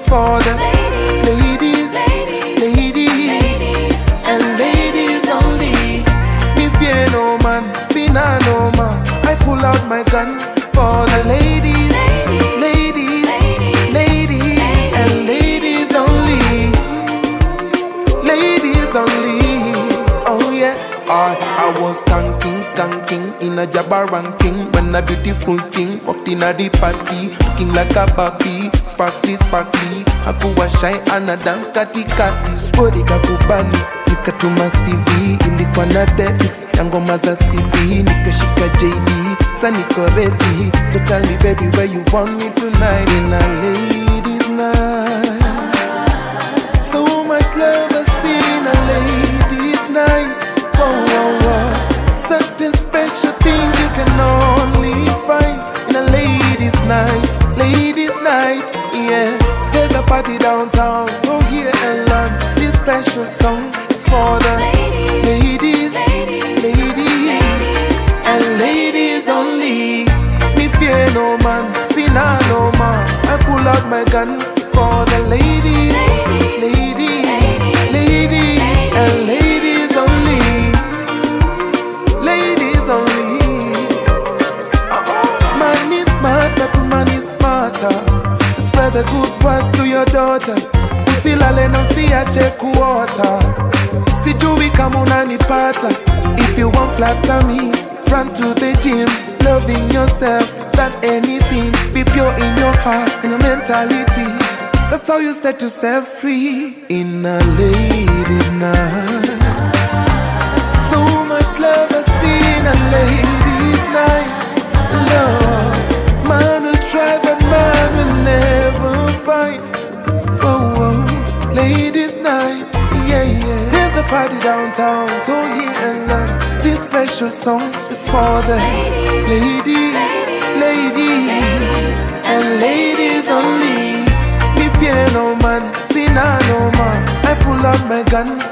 for the ladies, ladies, and ladies only. Me fear no man, see nah no man. I pull out my gun for the ladies, ladies, ladies, and ladies only. Ladies only. Oh yeah. I was skanking in a Jabba ranking when a beautiful thing walked in a the party, looking like a baby, sparkly. Hakuwa shy and a dance kati. Skodi kakubali, nikatuma CV, ilikuwa na DX, ya ngoma za CB, nikashika JD, sa niko ready. So tell me baby where you want me tonight in a ladies night. So much love I see in a ladies night. Certain special things you can only find in a ladies night, yeah. There's a party downtown, so here and learn. This special song is for the ladies, ladies, and ladies only. Me fear no man, see nah no man. I pull out my gun for the ladies, ladies, ladies, and ladies only. Spread the good words to your daughters. Usilale no siache kuota. Sijui kama unanipata. If you want flatter me, run to the gym. Loving yourself than anything. Be pure in your heart, in your mentality. That's how you set yourself free in a ladies' night. So much love I see in a ladies' night. Love, man will try but man will never find. Oh, ladies' night, yeah. There's a party downtown, so here and learn. This special song is for the ladies, ladies, and ladies only. Me fear no man, see nah no man. I pull out my gun